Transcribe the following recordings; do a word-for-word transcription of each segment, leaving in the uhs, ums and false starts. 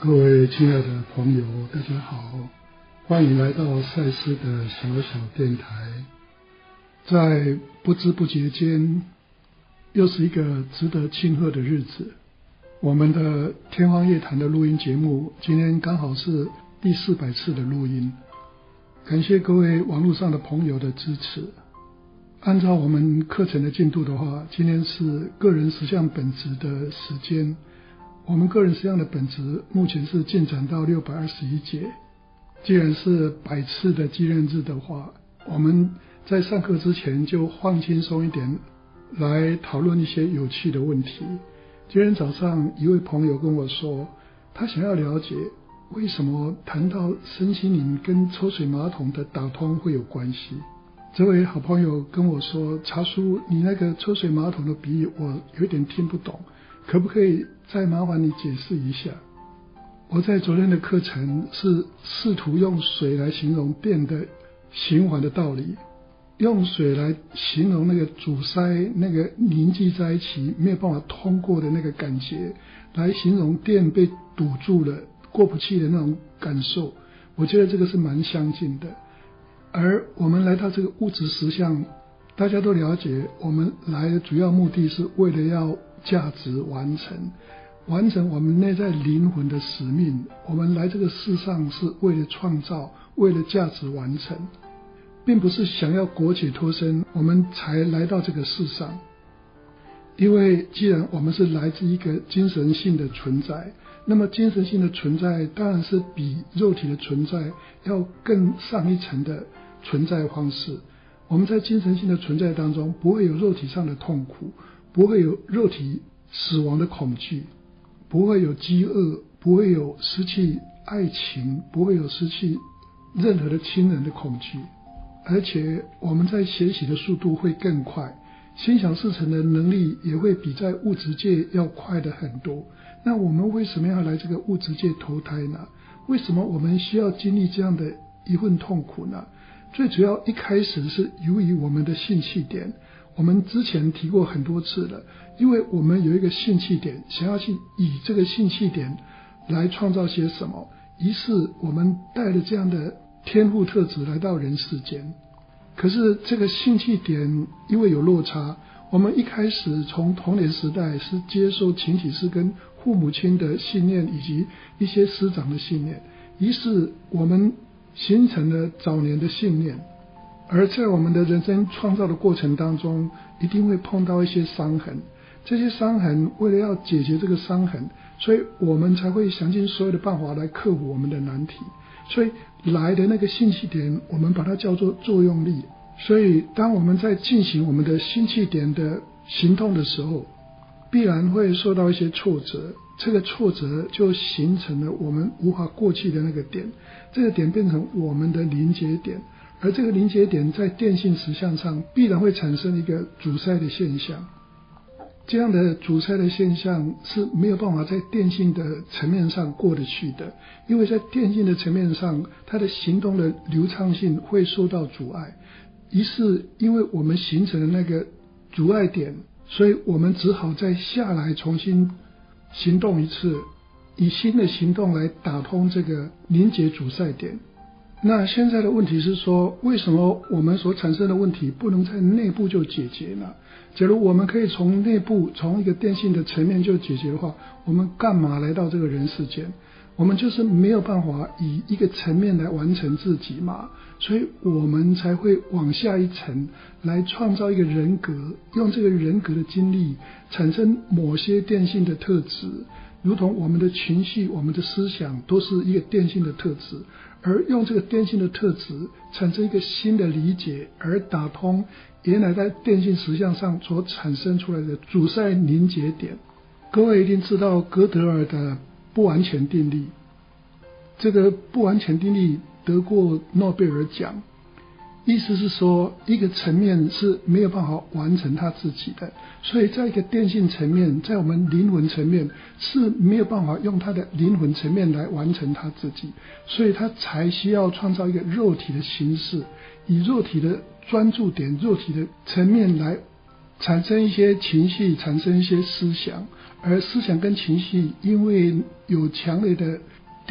各位亲爱的朋友，大家好，欢迎来到赛斯的小小电台。在不知不觉间，又是一个值得庆贺的日子。我们的天方夜谭的录音节目，今天刚好是第四百次的录音。感谢各位网络上的朋友的支持。按照我们课程的进度的话，今天是个人实相本质的时间。我们个人实相的本质目前是进展到六百二十一节。既然是百次的纪念日的话，我们在上课之前就放轻松一点，来讨论一些有趣的问题。今天早上一位朋友跟我说，他想要了解为什么谈到身心灵跟抽水马桶的打通会有关系。这位好朋友跟我说，茶叔，你那个抽水马桶的比喻我有点听不懂，可不可以再麻烦你解释一下？我在昨天的课程是试图用水来形容电的循环的道理，用水来形容那个阻塞，那个凝聚在一起没有办法通过的那个感觉，来形容电被堵住了过不去的那种感受。我觉得这个是蛮相近的。而我们来到这个物质实相，大家都了解，我们来的主要目的是为了要价值完成完成我们内在灵魂的使命。我们来这个世上是为了创造，为了价值完成，并不是想要苟且脱身我们才来到这个世上。因为既然我们是来自一个精神性的存在，那么精神性的存在当然是比肉体的存在要更上一层的存在方式。我们在精神性的存在当中，不会有肉体上的痛苦，不会有肉体死亡的恐惧，不会有饥饿，不会有失去爱情，不会有失去任何的亲人的恐惧。而且我们在学习的速度会更快，心想事成的能力也会比在物质界要快的很多。那我们为什么要来这个物质界投胎呢？为什么我们需要经历这样的一份痛苦呢？最主要一开始是由于我们的兴趣点。我们之前提过很多次了，因为我们有一个兴趣点，想要去以这个兴趣点来创造些什么，于是我们带着这样的天赋特质来到人世间。可是这个兴趣点因为有落差，我们一开始从童年时代是接受群体师跟父母亲的信念以及一些师长的信念，于是我们形成了早年的信念。而在我们的人生创造的过程当中，一定会碰到一些伤痕，这些伤痕为了要解决这个伤痕，所以我们才会想尽所有的办法来克服我们的难题。所以来的那个兴趣点，我们把它叫做作用力。所以当我们在进行我们的兴趣点的行动的时候，必然会受到一些挫折，这个挫折就形成了我们无法过去的那个点，这个点变成我们的临界点。而这个临界点在电性实相上必然会产生一个阻塞的现象，这样的阻塞的现象是没有办法在电性的层面上过得去的，因为在电性的层面上，它的行动的流畅性会受到阻碍。于是因为我们形成了那个阻碍点，所以我们只好再下来重新行动一次，以新的行动来打通这个凝结阻塞点。那现在的问题是说，为什么我们所产生的问题不能在内部就解决呢？假如我们可以从内部，从一个电性的层面就解决的话，我们干嘛来到这个人世间？我们就是没有办法以一个层面来完成自己嘛，所以我们才会往下一层来创造一个人格，用这个人格的经历产生某些电性的特质，如同我们的情绪，我们的思想都是一个电性的特质，而用这个电性的特质产生一个新的理解，而打通原来在电性实相上所产生出来的阻塞凝结点。各位一定知道哥德尔的不完全定律，这个不完全定律得过诺贝尔奖，意思是说一个层面是没有办法完成它自己的，所以在一个电性层面，在我们灵魂层面是没有办法用它的灵魂层面来完成它自己，所以它才需要创造一个肉体的形式，以肉体的专注点，肉体的层面来产生一些情绪，产生一些思想，而思想跟情绪因为有强烈的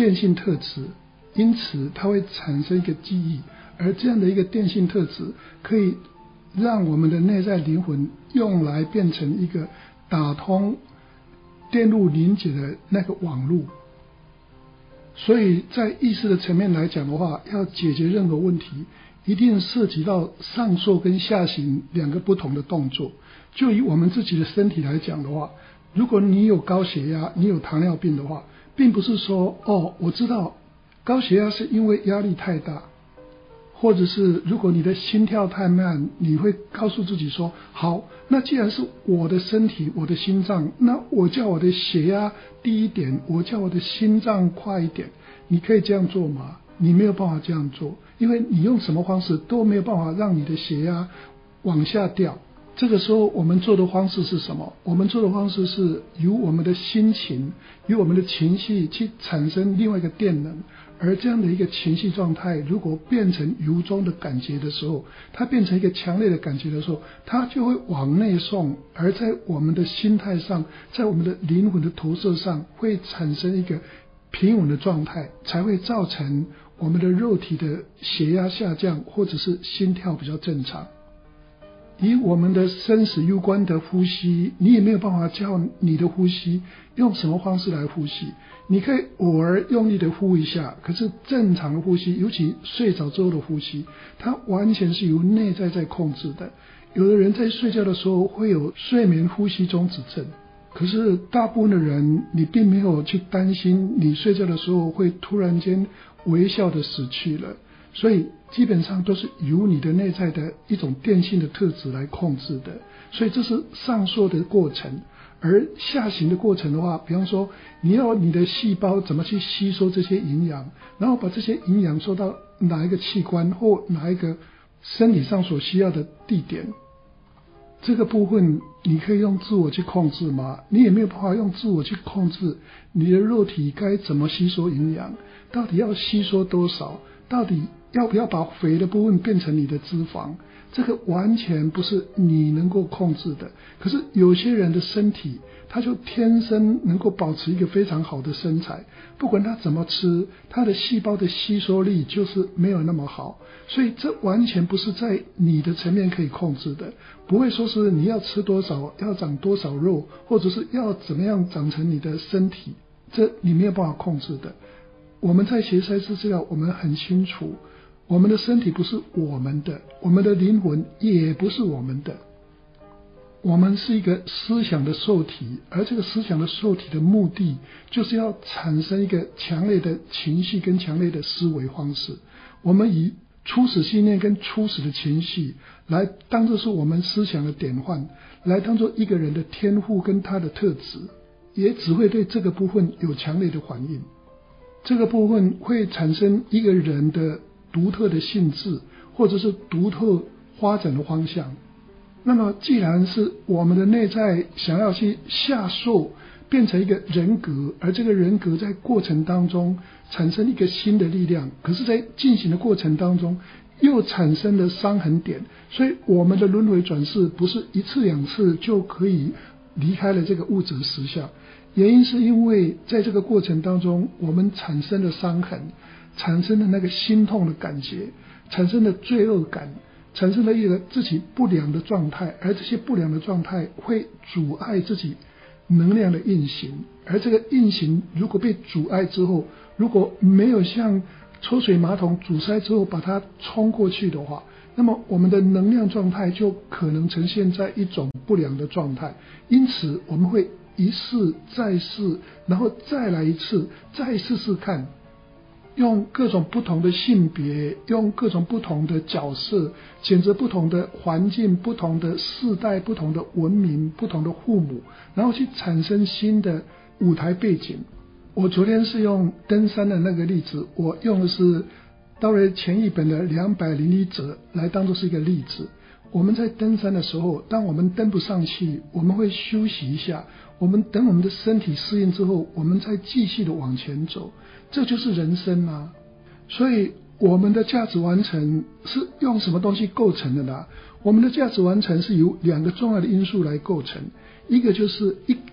电性特质，因此它会产生一个记忆，而这样的一个电性特质可以让我们的内在灵魂用来变成一个打通电路连接的那个网路。所以在意识的层面来讲的话，要解决任何问题一定涉及到上受跟下行两个不同的动作。就以我们自己的身体来讲的话，如果你有高血压，你有糖尿病的话，并不是说哦，我知道高血压是因为压力太大，或者是如果你的心跳太慢，你会告诉自己说，好，那既然是我的身体，我的心脏，那我叫我的血压低一点，我叫我的心脏快一点。你可以这样做吗？你没有办法这样做，因为你用什么方式都没有办法让你的血压往下掉。这个时候我们做的方式是什么？我们做的方式是由我们的心情，由我们的情绪去产生另外一个电能，而这样的一个情绪状态如果变成由衷的感觉的时候，它变成一个强烈的感觉的时候，它就会往内送，而在我们的心态上，在我们的灵魂的投射上会产生一个平稳的状态，才会造成我们的肉体的血压下降，或者是心跳比较正常。以我们的生死攸关的呼吸，你也没有办法叫你的呼吸用什么方式来呼吸。你可以偶尔用力的呼一下，可是正常的呼吸，尤其睡着之后的呼吸，它完全是由内在在控制的。有的人在睡觉的时候会有睡眠呼吸中止症，可是大部分的人你并没有去担心你睡觉的时候会突然间微笑的死去了，所以基本上都是由你的内在的一种电性的特质来控制的。所以这是上溯的过程。而下行的过程的话，比方说你要你的细胞怎么去吸收这些营养，然后把这些营养收到哪一个器官或哪一个身体上所需要的地点，这个部分你可以用自我去控制吗？你也没有办法用自我去控制你的肉体该怎么吸收营养，到底要吸收多少，到底要不要把肥的部分变成你的脂肪，这个完全不是你能够控制的。可是有些人的身体他就天生能够保持一个非常好的身材，不管他怎么吃，他的细胞的吸收力就是没有那么好，所以这完全不是在你的层面可以控制的。不会说是你要吃多少，要长多少肉，或者是要怎么样长成你的身体，这你没有办法控制的。我们在学赛事治疗，我们很清楚，我们的身体不是我们的，我们的灵魂也不是我们的。我们是一个思想的受体，而这个思想的受体的目的就是要产生一个强烈的情绪跟强烈的思维方式。我们以初始信念跟初始的情绪来当作是我们思想的典范，来当作一个人的天赋跟他的特质，也只会对这个部分有强烈的反应。这个部分会产生一个人的独特的性质，或者是独特发展的方向。那么既然是我们的内在想要去下受变成一个人格，而这个人格在过程当中产生一个新的力量，可是在进行的过程当中又产生了伤痕点，所以我们的轮回转世不是一次两次就可以离开了这个物质实相。原因是因为在这个过程当中我们产生了伤痕，产生了那个心痛的感觉，产生了罪恶感，产生了一个自己不良的状态，而这些不良的状态会阻碍自己能量的运行，而这个运行如果被阻碍之后，如果没有像抽水马桶阻塞之后把它冲过去的话，那么我们的能量状态就可能呈现在一种不良的状态。因此我们会一试再试，然后再来一次，再试试看，用各种不同的性别，用各种不同的角色，选择不同的环境，不同的世代，不同的文明，不同的父母，然后去产生新的舞台背景。我昨天是用登山的那个例子，我用的是道瑞前一本的两百零一则来当作是一个例子。我们在登山的时候，当我们登不上去，我们会休息一下，我们等我们的身体适应之后，我们再继续的往前走，这就是人生啊。所以我们的价值完成是用什么东西构成的呢？我们的价值完成是由两个重要的因素来构成，一个就是一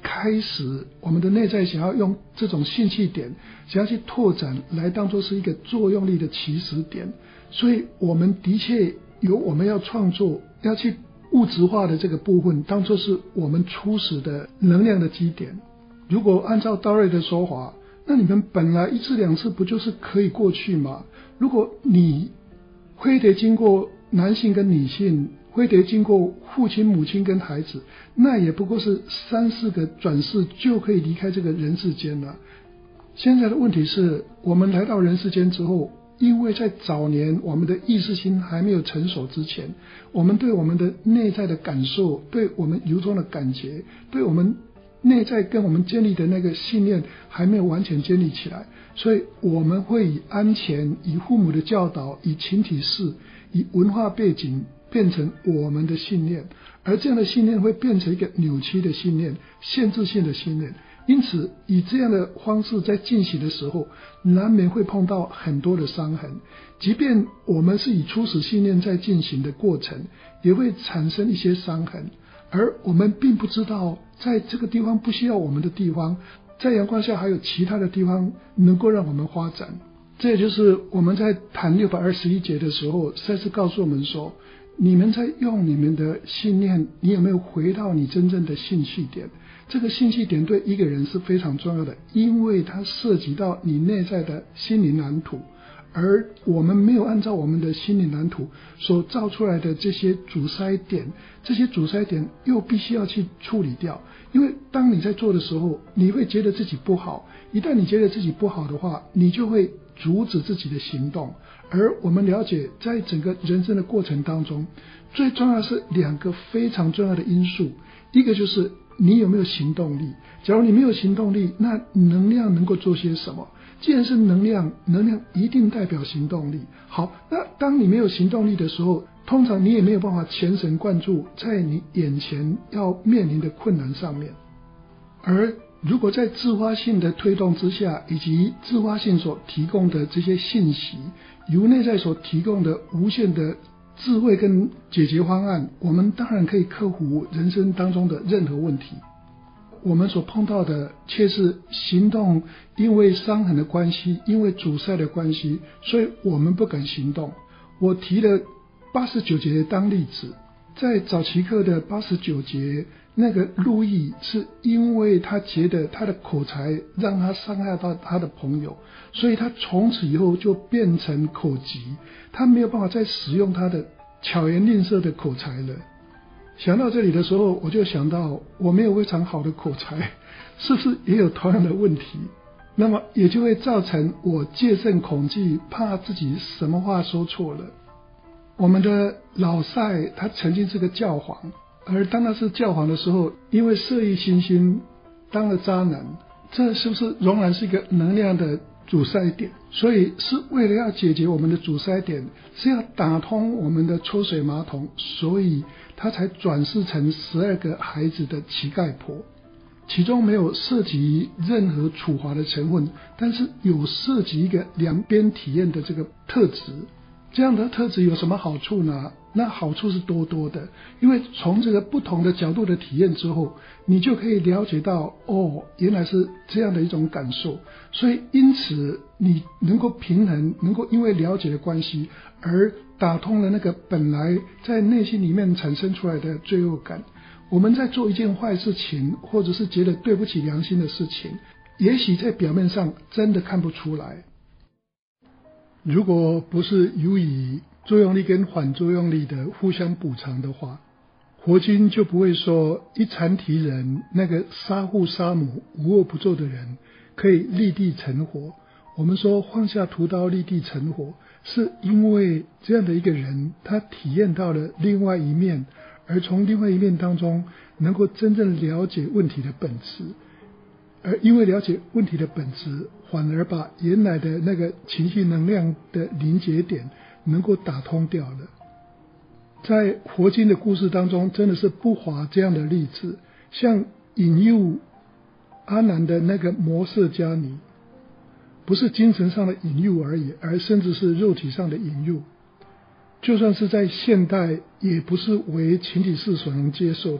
开始我们的内在想要用这种性气点想要去拓展来当作是一个作用力的起始点，所以我们的确有我们要创作要去物质化的这个部分当作是我们初始的能量的基点。如果按照道瑞的说法，那你们本来一次两次不就是可以过去吗？如果你非得经过男性跟女性，非得经过父亲母亲跟孩子，那也不过是三四个转世就可以离开这个人世间了。现在的问题是我们来到人世间之后，因为在早年我们的意识心还没有成熟之前，我们对我们的内在的感受，对我们由衷的感觉，对我们内在跟我们建立的那个信念还没有完全建立起来，所以我们会以安全，以父母的教导，以群体式，以文化背景变成我们的信念，而这样的信念会变成一个扭曲的信念，限制性的信念。因此以这样的方式在进行的时候，难免会碰到很多的伤痕，即便我们是以初始信念在进行的过程，也会产生一些伤痕，而我们并不知道在这个地方不需要我们的地方，在阳光下还有其他的地方能够让我们发展。这也就是我们在谈六百二十一节的时候，赛斯告诉我们说，你们在用你们的信念，你有没有回到你真正的兴趣点？这个兴趣点对一个人是非常重要的，因为它涉及到你内在的心灵蓝图，而我们没有按照我们的心灵蓝图所造出来的这些阻塞点，这些阻塞点又必须要去处理掉。因为当你在做的时候，你会觉得自己不好，一旦你觉得自己不好的话，你就会阻止自己的行动。而我们了解在整个人生的过程当中，最重要的是两个非常重要的因素，一个就是你有没有行动力。假如你没有行动力，那能量能够做些什么？既然是能量，能量一定代表行动力。好，那当你没有行动力的时候，通常你也没有办法全神贯注在你眼前要面临的困难上面。而如果在自发性的推动之下，以及自发性所提供的这些信息，由内在所提供的无限的智慧跟解决方案，我们当然可以克服人生当中的任何问题。我们所碰到的却是行动因为伤痕的关系，因为阻塞的关系，所以我们不敢行动。我提了八十九节当例子，在早期课的八十九节，那个路易是因为他觉得他的口才让他伤害到他的朋友，所以他从此以后就变成口疾，他没有办法再使用他的巧言令色的口才了。想到这里的时候，我就想到我没有非常好的口才，是不是也有同样的问题？那么也就会造成我戒慎恐惧，怕自己什么话说错了。我们的老赛他曾经是个教皇，而当他是教皇的时候，因为色欲熏心当了渣男，这是不是仍然是一个能量的阻塞点？所以是为了要解决我们的阻塞点，是要打通我们的抽水马桶，所以他才转世成十二个孩子的乞丐婆，其中没有涉及任何处罚的成分，但是有涉及一个两边体验的这个特质。这样的特质有什么好处呢？那好处是多多的，因为从这个不同的角度的体验之后，你就可以了解到，哦，原来是这样的一种感受。所以因此你能够平衡，能够因为了解的关系而打通了那个本来在内心里面产生出来的罪恶感。我们在做一件坏事情，或者是觉得对不起良心的事情，也许在表面上真的看不出来。如果不是由于作用力跟反作用力的互相补偿的话，佛经就不会说一禅提人，那个杀父杀母无恶不作的人可以立地成佛。我们说放下屠刀立地成佛，是因为这样的一个人，他体验到了另外一面，而从另外一面当中能够真正了解问题的本质，而因为了解问题的本质，反而把原来的那个情绪能量的临界点能够打通掉了。在佛经的故事当中，真的是不乏这样的例子，像引诱阿难的那个摩舍迦尼，不是精神上的引诱而已，而甚至是肉体上的引诱。就算是在现代，也不是为群体世所能接受的。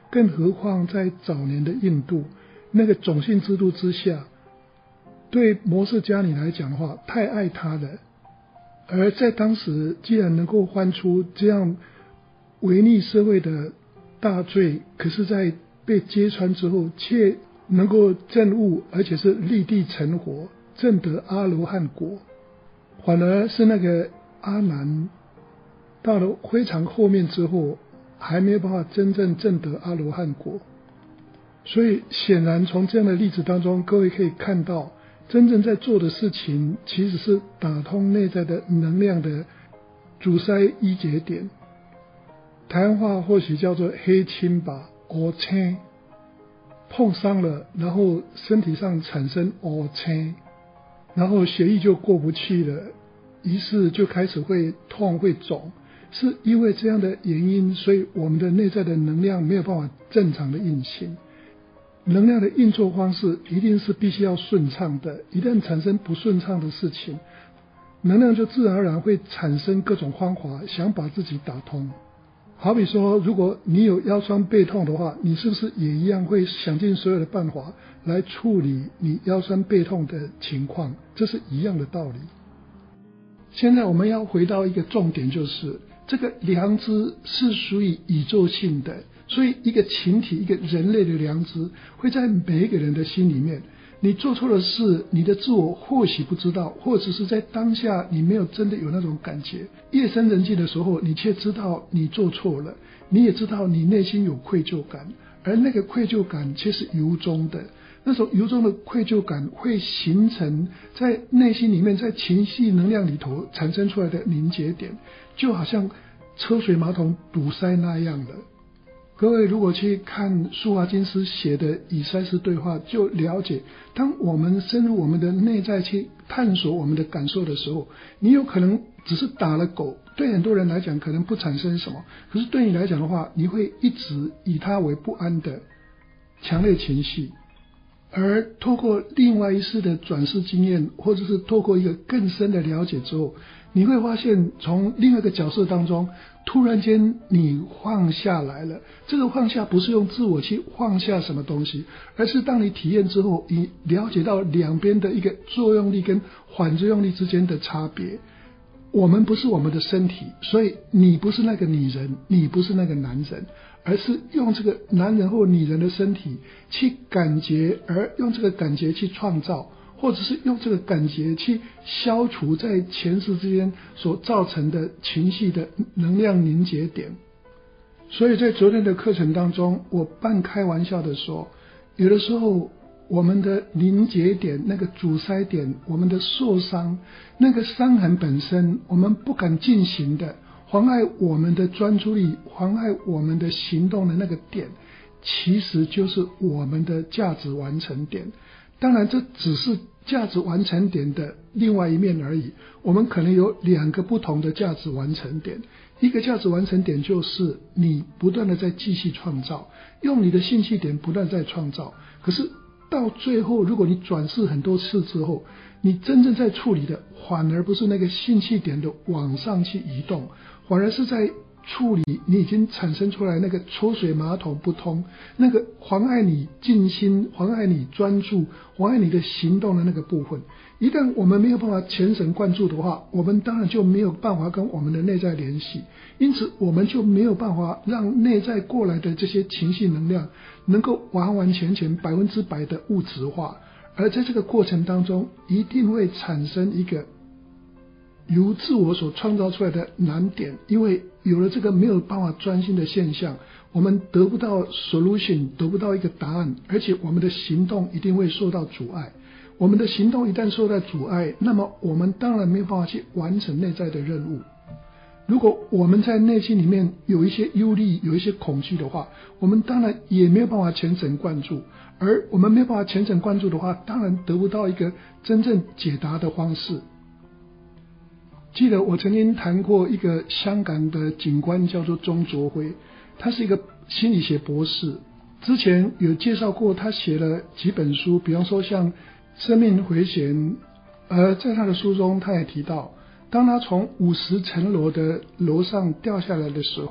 更何况在早年的印度那个种姓制度之下，对摩瑟迦尼来讲的话，太爱他了。而在当时既然能够犯出这样违逆社会的大罪，可是在被揭穿之后却能够证悟，而且是立地成佛，证得阿罗汉果。反而是那个阿难到了非常后面之后，还没有办法真正证得阿罗汉果。所以显然从这样的例子当中，各位可以看到，真正在做的事情其实是打通内在的能量的阻塞一节点。台湾话或许叫做黑青吧，黑青碰伤了，然后身体上产生黑青，然后血液就过不去了，于是就开始会痛会肿，是因为这样的原因，所以我们的内在的能量没有办法正常的运行。能量的运作方式一定是必须要顺畅的，一旦产生不顺畅的事情，能量就自然而然会产生各种方法想把自己打通。好比说，如果你有腰酸背痛的话，你是不是也一样会想尽所有的办法来处理你腰酸背痛的情况？这是一样的道理。现在我们要回到一个重点，就是这个良知是属于宇宙性的，所以一个群体一个人类的良知会在每一个人的心里面。你做错了事，你的自我或许不知道，或者是在当下你没有真的有那种感觉，夜深人静的时候你却知道你做错了，你也知道你内心有愧疚感，而那个愧疚感却是由衷的，那种由衷的愧疚感会形成在内心里面，在情绪能量里头产生出来的凝结点，就好像车水马桶堵塞那样的。各位如果去看苏华金师写的以赛斯对话，就了解当我们深入我们的内在去探索我们的感受的时候，你有可能只是打了狗，对很多人来讲可能不产生什么，可是对你来讲的话，你会一直以它为不安的强烈情绪。而透过另外一次的转世经验，或者是透过一个更深的了解之后，你会发现从另外一个角色当中突然间你放下来了。这个放下不是用自我去放下什么东西，而是当你体验之后，你了解到两边的一个作用力跟反作用力之间的差别。我们不是我们的身体，所以你不是那个女人，你不是那个男人，而是用这个男人或女人的身体去感觉，而用这个感觉去创造，或者是用这个感觉去消除在前世之间所造成的情绪的能量凝结点。所以在昨天的课程当中，我半开玩笑的说，有的时候我们的凝结点，那个阻塞点，我们的受伤，那个伤痕本身，我们不敢进行的，妨碍我们的专注力，妨碍我们的行动的那个点，其实就是我们的价值完成点。当然这只是价值完成点的另外一面而已，我们可能有两个不同的价值完成点。一个价值完成点就是你不断的在继续创造，用你的兴趣点不断在创造，可是到最后如果你转世很多次之后，你真正在处理的反而不是那个兴趣点的往上去移动，反而是在处理你已经产生出来那个抽水马桶不通，那个妨碍你静心，妨碍你专注，妨碍你的行动的那个部分。一旦我们没有办法全神贯注的话，我们当然就没有办法跟我们的内在联系，因此我们就没有办法让内在过来的这些情绪能量能够完完全全百分之百的物质化。而在这个过程当中，一定会产生一个由自我所创造出来的难点，因为有了这个没有办法专心的现象，我们得不到 solution， 得不到一个答案，而且我们的行动一定会受到阻碍。我们的行动一旦受到阻碍，那么我们当然没有办法去完成内在的任务。如果我们在内心里面有一些忧虑，有一些恐惧的话，我们当然也没有办法全神贯注，而我们没有办法全神贯注的话，当然得不到一个真正解答的方式。记得我曾经谈过一个香港的警官叫做钟卓辉，他是一个心理学博士，之前有介绍过他写了几本书，比方说像生命回旋，而在他的书中他也提到，当他从五十层楼的楼上掉下来的时候，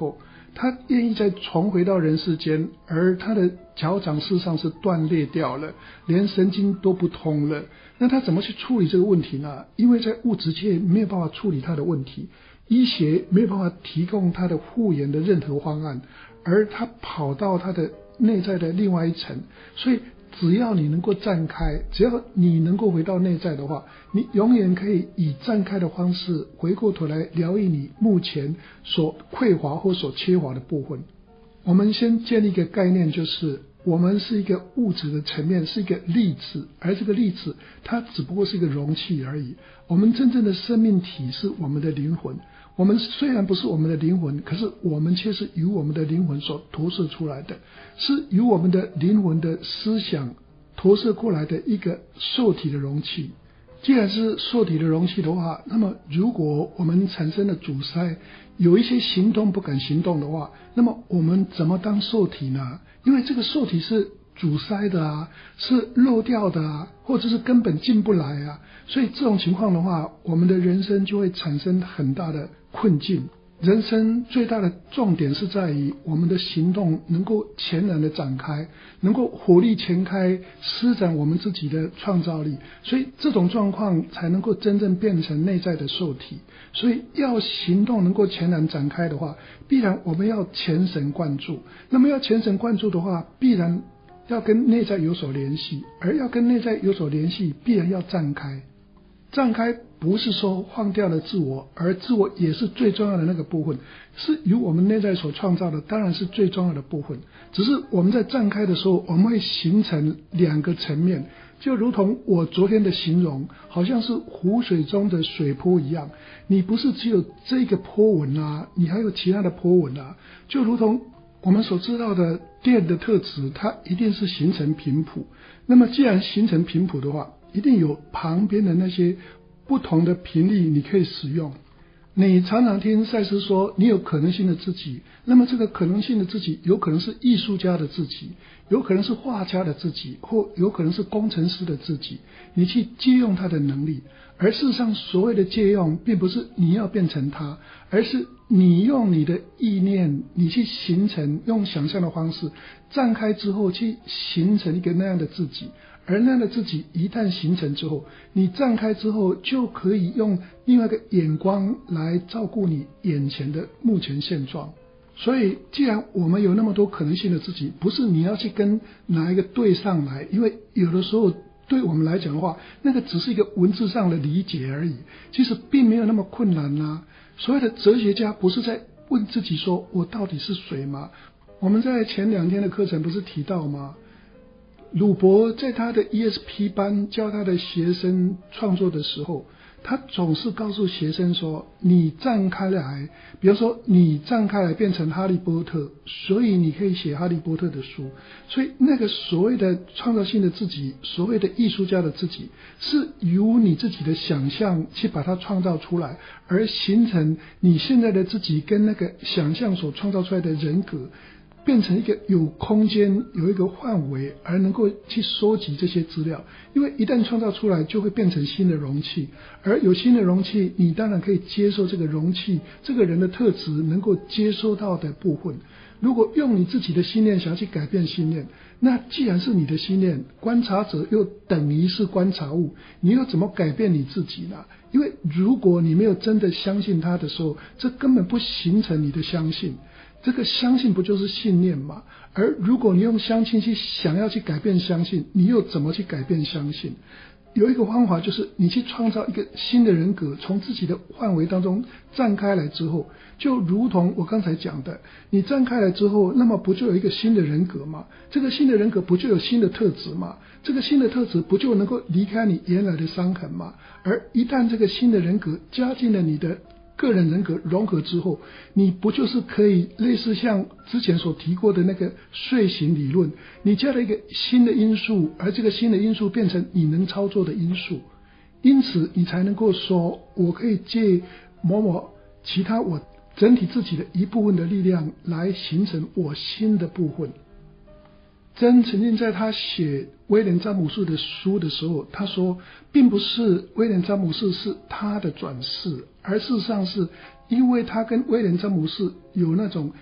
他愿意再重回到人世间，而他的脚掌事实上是断裂掉了，连神经都不通了。那他怎么去处理这个问题呢？因为在物质界没有办法处理他的问题，医学没有办法提供他的复原的任何方案，而他跑到他的内在的另外一层，所以只要你能够站开，只要你能够回到内在的话，你永远可以以站开的方式回过头来疗愈你目前所匮乏或所缺乏的部分。我们先建立一个概念，就是我们是一个物质的层面，是一个粒子，而这个粒子它只不过是一个容器而已。我们真正的生命体是我们的灵魂，我们虽然不是我们的灵魂，可是我们却是由我们的灵魂所投射出来的，是由我们的灵魂的思想投射过来的一个受体的容器。既然是受体的容器的话，那么如果我们产生了阻塞，有一些行动不敢行动的话，那么我们怎么当受体呢？因为这个受体是阻塞的啊，是漏掉的啊，或者是根本进不来啊，所以这种情况的话，我们的人生就会产生很大的困境。人生最大的重点是在于我们的行动能够全然的展开，能够火力全开，施展我们自己的创造力，所以这种状况才能够真正变成内在的受体。所以要行动能够全然展开的话，必然我们要全神贯注，那么要全神贯注的话，必然要跟内在有所联系，而要跟内在有所联系，必然要站开。站开不是说放掉了自我，而自我也是最重要的那个部分，是由我们内在所创造的，当然是最重要的部分。只是我们在站开的时候，我们会形成两个层面，就如同我昨天的形容，好像是湖水中的水波一样，你不是只有这个波纹啊，你还有其他的波纹啊，就如同我们所知道的电的特质，它一定是形成频谱。那么既然形成频谱的话，一定有旁边的那些不同的频率你可以使用。你常常听赛斯说你有可能性的自己，那么这个可能性的自己有可能是艺术家的自己，有可能是画家的自己，或有可能是工程师的自己，你去借用他的能力。而事实上所谓的借用并不是你要变成他，而是你用你的意念，你去形成，用想象的方式展开之后去形成一个那样的自己。而那样的自己一旦形成之后，你展开之后就可以用另外一个眼光来照顾你眼前的目前现状。所以既然我们有那么多可能性的自己，不是你要去跟哪一个对上来，因为有的时候对我们来讲的话，那个只是一个文字上的理解而已，其实并没有那么困难啊。所谓的哲学家不是在问自己说我到底是谁吗？我们在前两天的课程不是提到吗？鲁伯在他的 E S P 班教他的学生创作的时候，他总是告诉学生说，你站开来，比如说你站开来变成哈利波特，所以你可以写哈利波特的书。所以那个所谓的创造性的自己，所谓的艺术家的自己，是由你自己的想象去把它创造出来，而形成你现在的自己跟那个想象所创造出来的人格，变成一个有空间，有一个范围，而能够去收集这些资料。因为一旦创造出来，就会变成新的容器，而有新的容器，你当然可以接受这个容器这个人的特质能够接收到的部分。如果用你自己的心念想要去改变心念，那既然是你的心念，观察者又等于是观察物，你又怎么改变你自己呢？因为如果你没有真的相信它的时候，这根本不形成你的相信。这个相信不就是信念吗？而如果你用相信去想要去改变相信，你又怎么去改变相信？有一个方法，就是你去创造一个新的人格，从自己的范围当中站开来之后，就如同我刚才讲的，你站开来之后，那么不就有一个新的人格吗？这个新的人格不就有新的特质吗？这个新的特质不就能够离开你原来的伤痕吗？而一旦这个新的人格加进了你的个人人格融合之后，你不就是可以类似像之前所提过的那个睡醒理论，你加了一个新的因素，而这个新的因素变成你能操作的因素，因此你才能够说我可以借某某其他我整体自己的一部分的力量来形成我新的部分。真曾经在他写威廉詹姆士的书的时候，他说并不是威廉詹姆士是他的转世，而事实上是因为他跟威廉詹姆士有那种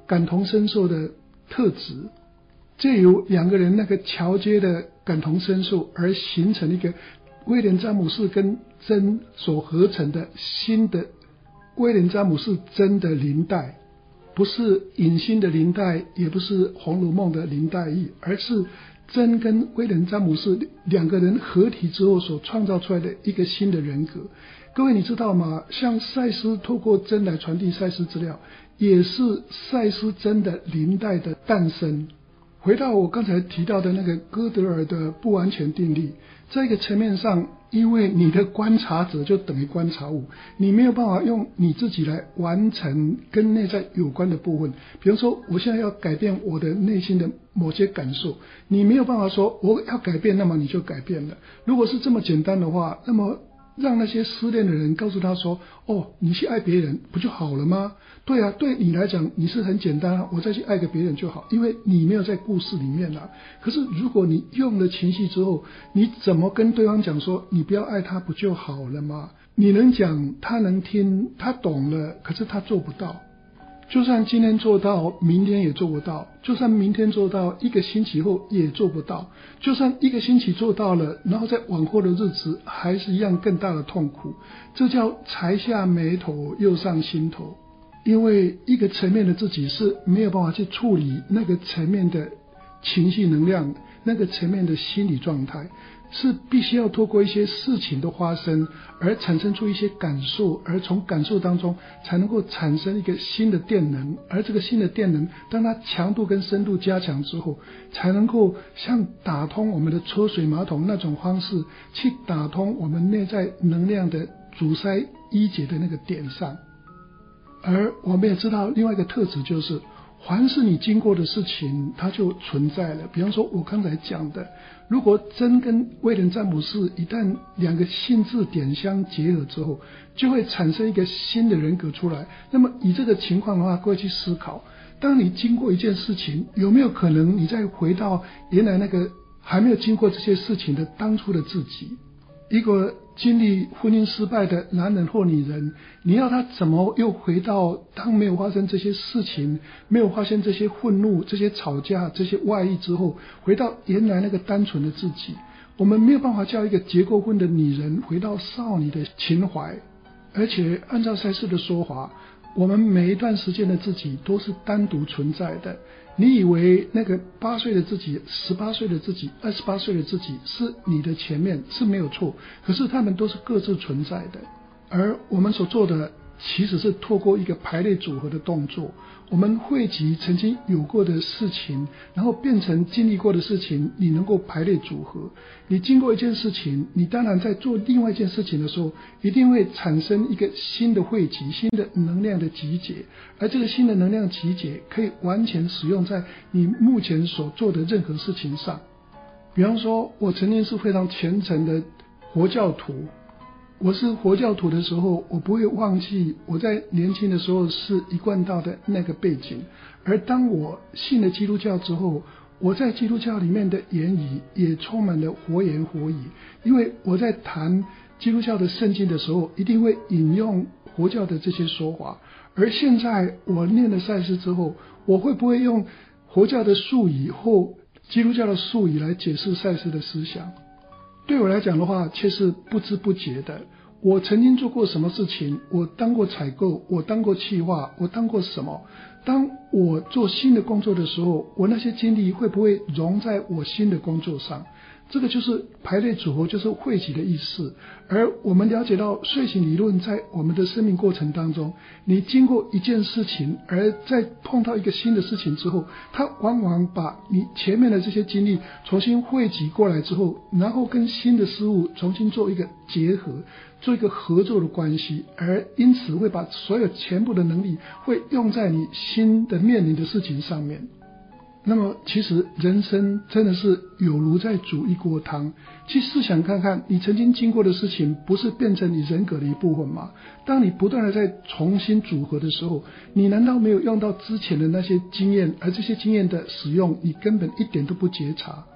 感同身受的特质，借由两个人那个桥接的感同身受而形成一个威廉詹姆士跟珍所合成的新的威廉詹姆士珍的林黛，不是影星的林黛，也不是红楼梦的林黛玉，而是珍跟威廉詹姆士两个人合体之后所创造出来的一个新的人格。各位你知道吗？像赛斯透过珍来传递赛斯资料，也是赛斯珍的林黛的诞生。回到我刚才提到的那个哥德尔的不完全定律，在一个层面上，因为你的观察者就等于观察物，你没有办法用你自己来完成跟内在有关的部分。比如说我现在要改变我的内心的某些感受，你没有办法说我要改变，那么你就改变了。如果是这么简单的话，那么让那些失恋的人告诉他说，哦，你去爱别人不就好了吗？对啊，对你来讲你是很简单啊，我再去爱个别人就好，因为你没有在故事里面啊。可是如果你用了情绪之后，你怎么跟对方讲说你不要爱他不就好了吗？你能讲，他能听，他懂了，可是他做不到。就算今天做到，明天也做不到；就算明天做到，一个星期后也做不到；就算一个星期做到了，然后在往后的日子还是一样更大的痛苦。这叫才下眉头又上心头。因为一个层面的自己是没有办法去处理那个层面的情绪能量，那个层面的心理状态，是必须要透过一些事情的发生而产生出一些感受，而从感受当中才能够产生一个新的电能，而这个新的电能当它强度跟深度加强之后，才能够像打通我们的抽水马桶那种方式去打通我们内在能量的阻塞淤结的那个点上。而我们也知道另外一个特质，就是凡是你经过的事情它就存在了。比方说我刚才讲的，如果珍跟威廉詹姆士一旦两个性质点相结合之后，就会产生一个新的人格出来。那么以这个情况的话，各位去思考，当你经过一件事情，有没有可能你再回到原来那个还没有经过这些事情的当初的自己？一个经历婚姻失败的男人或女人，你要他怎么又回到当没有发生这些事情，没有发现这些愤怒、这些吵架、这些外遇之后，回到原来那个单纯的自己？我们没有办法叫一个结过婚的女人回到少女的情怀。而且按照赛斯的说法，我们每一段时间的自己都是单独存在的。你以为那个八岁的自己、十八岁的自己、二十八岁的自己是你的前面，是没有错，可是他们都是各自存在的。而我们所做的其实是透过一个排列组合的动作，我们汇集曾经有过的事情，然后变成经历过的事情，你能够排列组合。你经过一件事情，你当然在做另外一件事情的时候，一定会产生一个新的汇集，新的能量的集结，而这个新的能量集结可以完全使用在你目前所做的任何事情上。比方说我曾经是非常虔诚的佛教徒，我是佛教徒的时候，我不会忘记我在年轻的时候是一贯道的那个背景。而当我信了基督教之后，我在基督教里面的言语也充满了佛言佛语，因为我在谈基督教的圣经的时候，一定会引用佛教的这些说法。而现在我念了赛斯之后，我会不会用佛教的术语或基督教的术语来解释赛斯的思想？对我来讲的话，却是不知不觉的。我曾经做过什么事情，我当过采购，我当过企划，我当过什么。当我做新的工作的时候，我那些经历会不会融在我新的工作上？这个就是排列组合，就是汇集的意思。而我们了解到睡醒理论在我们的生命过程当中，你经过一件事情，而在碰到一个新的事情之后，它往往把你前面的这些经历重新汇集过来之后，然后跟新的事物重新做一个结合，做一个合作的关系，而因此会把所有全部的能力会用在你新的面临的事情上面。那么其实人生真的是有如在煮一锅汤，去试想看看，你曾经经过的事情不是变成你人格的一部分吗？当你不断的在重新组合的时候，你难道没有用到之前的那些经验，而这些经验的使用你根本一点都不觉察？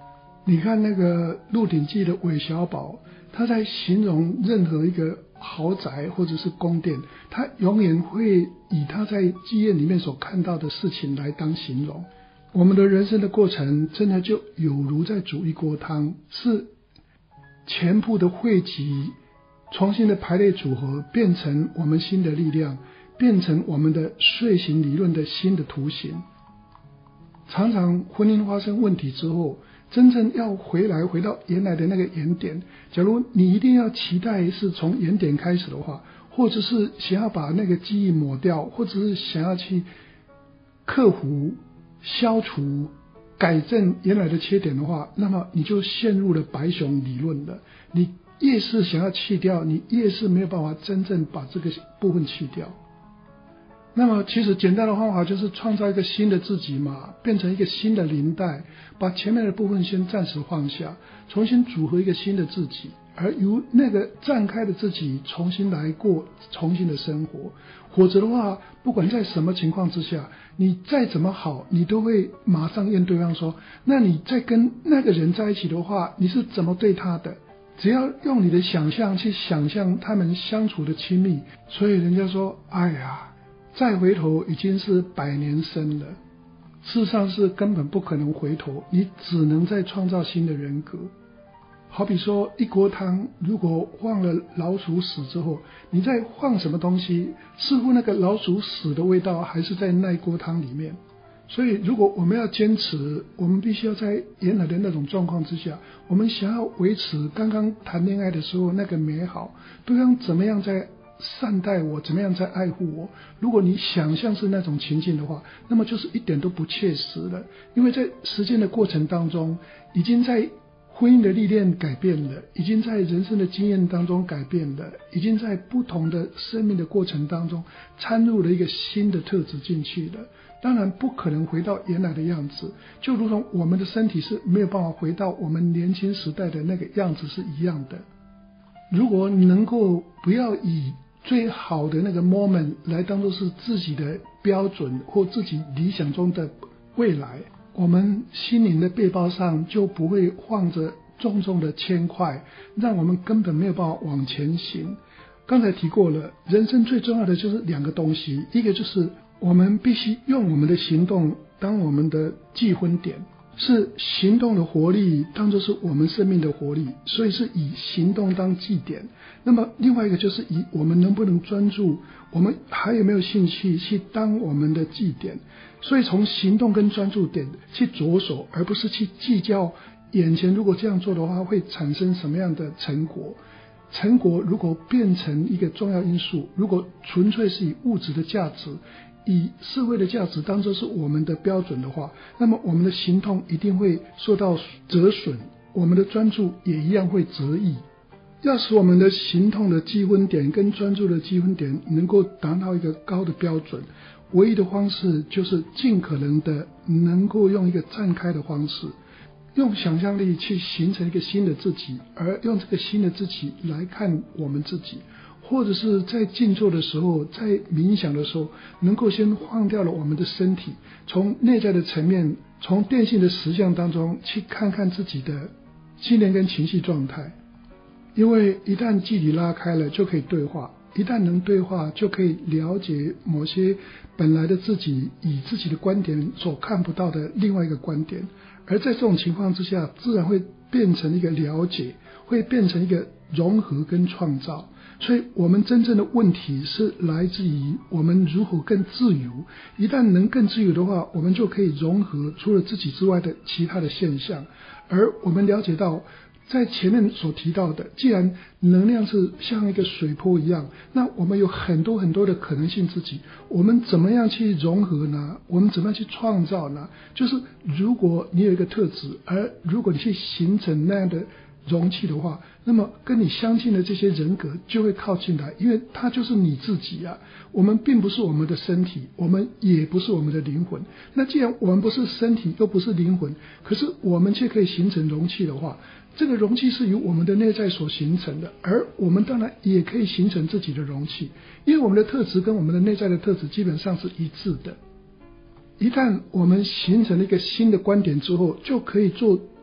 你看那个《鹿鼎记》的韦小宝，他在形容任何一个豪宅或者是宫殿，他永远会以他在妓院里面所看到的事情来当形容。我们的人生的过程真的就有如在煮一锅汤，是全部的汇集，重新的排列组合，变成我们新的力量，变成我们的睡醒理论的新的图形。常常婚姻发生问题之后，真正要回来回到原来的那个原点，假如你一定要期待是从原点开始的话，或者是想要把那个记忆抹掉，或者是想要去克服、消除、改正原来的缺点的话，那么你就陷入了白熊理论了。你越是想要去掉，你越是没有办法真正把这个部分去掉。那么其实简单的方法就是创造一个新的自己嘛，变成一个新的林带，把前面的部分先暂时放下，重新组合一个新的自己，而由那个绽开的自己重新来过重新的生活。否则的话，不管在什么情况之下，你再怎么好，你都会马上验对方说，那你在跟那个人在一起的话，你是怎么对他的？只要用你的想象去想象他们相处的亲密，所以人家说，哎呀，再回头已经是百年生了。事实上是根本不可能回头，你只能再创造新的人格。好比说一锅汤，如果放了老鼠屎之后，你再放什么东西，似乎那个老鼠屎的味道还是在那一锅汤里面。所以如果我们要坚持，我们必须要在原来的那种状况之下，我们想要维持刚刚谈恋爱的时候那个美好，对方怎么样在善待我，怎么样在爱护我，如果你想象是那种情境的话，那么就是一点都不切实了。因为在时间的过程当中，已经在婚姻的历练改变了，已经在人生的经验当中改变了，已经在不同的生命的过程当中掺入了一个新的特质进去了。当然不可能回到原来的样子，就如同我们的身体是没有办法回到我们年轻时代的那个样子是一样的。如果你能够不要以最好的那个 moment 来当作是自己的标准或自己理想中的未来，我们心灵的背包上就不会放着重重的铅块，让我们根本没有办法往前行。刚才提过了，人生最重要的就是两个东西，一个就是我们必须用我们的行动当我们的记分点，是行动的活力当作是我们生命的活力，所以是以行动当祭点。那么另外一个就是以我们能不能专注，我们还有没有兴趣去当我们的祭点。所以从行动跟专注点去着手，而不是去计较眼前如果这样做的话会产生什么样的成果。成果如果变成一个重要因素，如果纯粹是以物质的价值，以社会的价值当作是我们的标准的话，那么我们的行动一定会受到折损，我们的专注也一样会折翼。要使我们的行动的积分点跟专注的积分点能够达到一个高的标准，唯一的方式就是尽可能的能够用一个绽开的方式，用想象力去形成一个新的自己，而用这个新的自己来看我们自己。或者是在静坐的时候，在冥想的时候，能够先放掉了我们的身体，从内在的层面，从电信的实相当中去看看自己的心念跟情绪状态。因为一旦距离拉开了，就可以对话，一旦能对话，就可以了解某些本来的自己以自己的观点所看不到的另外一个观点，而在这种情况之下，自然会变成一个了解，会变成一个融合跟创造。所以我们真正的问题是来自于我们如何更自由，一旦能更自由的话，我们就可以融合除了自己之外的其他的现象。而我们了解到在前面所提到的，既然能量是像一个水波一样，那我们有很多很多的可能性自己，我们怎么样去融合呢？我们怎么样去创造呢？就是如果你有一个特质，而如果你去形成那样的容器的话，那么跟你相近的这些人格就会靠近来，因为它就是你自己啊。我们并不是我们的身体，我们也不是我们的灵魂。那既然我们不是身体又不是灵魂，可是我们却可以形成容器的话，这个容器是由我们的内在所形成的，而我们当然也可以形成自己的容器，因为我们的特质跟我们的内在的特质基本上是一致的。一旦我们形成了一个新的观点之后，就可以做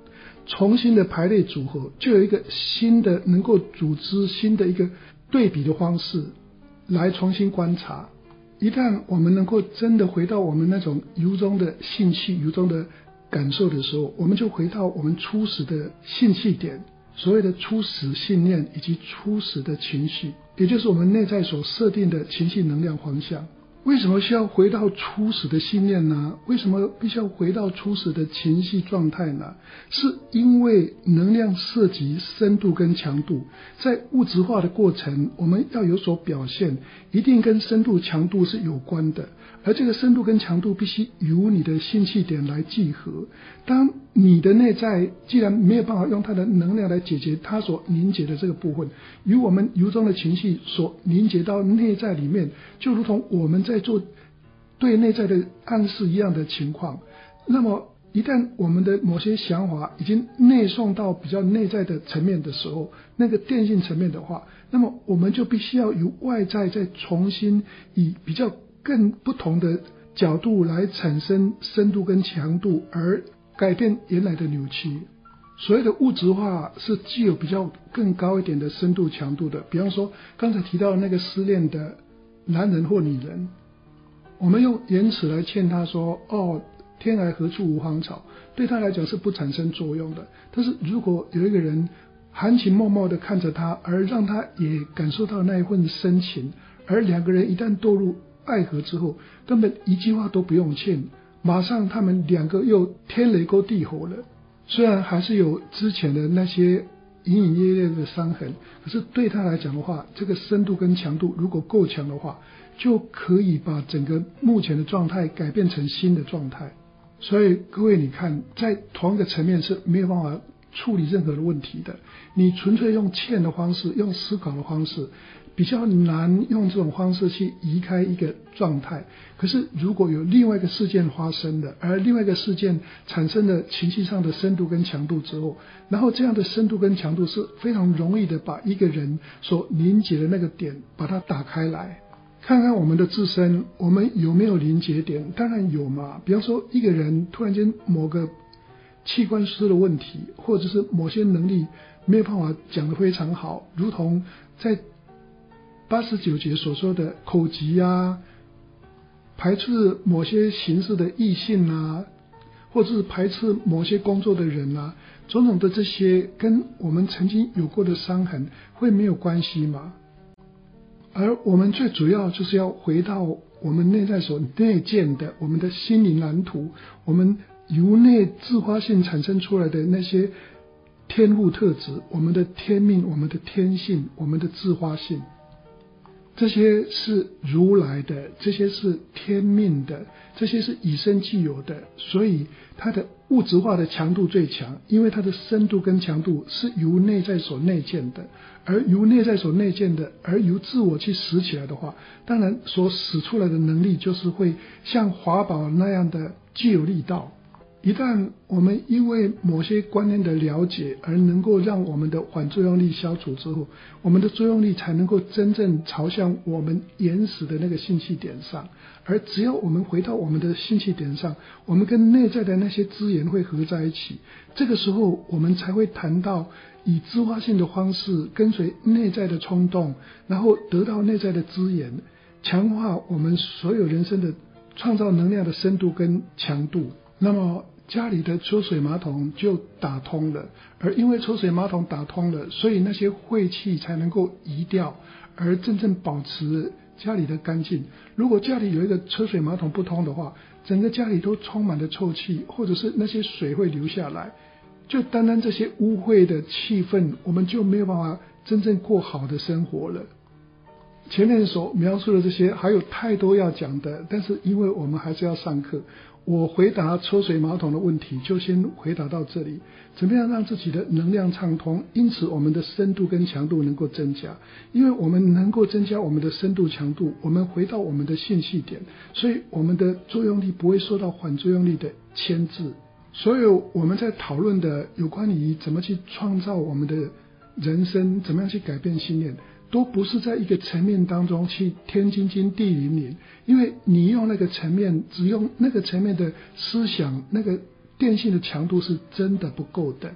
重新的排列组合，就有一个新的能够组织新的一个对比的方式来重新观察。一旦我们能够真的回到我们那种由衷的兴趣、由衷的感受的时候，我们就回到我们初始的兴趣点，所谓的初始信念以及初始的情绪，也就是我们内在所设定的情绪能量方向。为什么需要回到初始的信念呢？为什么必须要回到初始的情绪状态呢？是因为能量涉及深度跟强度，在物质化的过程，我们要有所表现，一定跟深度强度是有关的，而这个深度跟强度必须由你的兴趣点来聚合。当你的内在既然没有办法用它的能量来解决它所凝结的这个部分，由我们由衷的情绪所凝结到内在里面，就如同我们在做对内在的暗示一样的情况。那么一旦我们的某些想法已经内送到比较内在的层面的时候，那个电性层面的话，那么我们就必须要由外在再重新以比较更不同的角度来产生深度跟强度，而改变原来的扭曲。所谓的物质化是具有比较更高一点的深度强度的，比方说刚才提到的那个失恋的男人或女人，我们用言辞来劝他说，哦，天涯何处无芳草，对他来讲是不产生作用的。但是如果有一个人含情脉脉地看着他，而让他也感受到那一份深情，而两个人一旦堕入爱河之后，根本一句话都不用劝，马上他们两个又天雷勾地火了。虽然还是有之前的那些隐隐约约的伤痕，可是对他来讲的话，这个深度跟强度如果够强的话，就可以把整个目前的状态改变成新的状态。所以各位你看，在同一个层面是没有办法处理任何的问题的。你纯粹用劝的方式，用思考的方式，比较难用这种方式去移开一个状态。可是如果有另外一个事件发生的，而另外一个事件产生了情绪上的深度跟强度之后，然后这样的深度跟强度是非常容易的把一个人所凝结的那个点把它打开来。看看我们的自身，我们有没有临界点？当然有嘛。比方说一个人突然间某个器官失了问题，或者是某些能力没有办法讲得非常好，如同在八十九节所说的口疾啊，排斥某些形式的异性啊，或者是排斥某些工作的人啊，种种的这些跟我们曾经有过的伤痕会没有关系吗？而我们最主要就是要回到我们内在所内建的我们的心灵蓝图，我们由内自发性产生出来的那些天赋特质，我们的天命，我们的天性，我们的自发性，这些是如来的，这些是天命的，这些是与生俱有的，所以它的物质化的强度最强，因为它的深度跟强度是由内在所内建的，而由内在所内建的，而由自我去使起来的话，当然所使出来的能力就是会像华宝那样的具有力道。一旦我们因为某些观念的了解而能够让我们的反作用力消除之后，我们的作用力才能够真正朝向我们原始的那个兴趣点上。而只要我们回到我们的兴趣点上，我们跟内在的那些资源会合在一起，这个时候我们才会谈到以自发性的方式跟随内在的冲动，然后得到内在的资源，强化我们所有人生的创造能量的深度跟强度。那么家里的抽水马桶就打通了，而因为抽水马桶打通了，所以那些晦气才能够移掉，而真正保持家里的干净。如果家里有一个抽水马桶不通的话，整个家里都充满了臭气，或者是那些水会流下来，就单单这些污秽的气氛，我们就没有办法真正过好的生活了。前面所描述的这些还有太多要讲的，但是因为我们还是要上课，我回答抽水马桶的问题就先回答到这里。怎么样让自己的能量畅通？因此我们的深度跟强度能够增加，因为我们能够增加我们的深度强度，我们回到我们的兴趣点，所以我们的作用力不会受到反作用力的牵制。所有我们在讨论的有关于怎么去创造我们的人生，怎么样去改变信念，都不是在一个层面当中去天经经地灵灵，因为你用那个层面，只用那个层面的思想，那个电性的强度是真的不够的。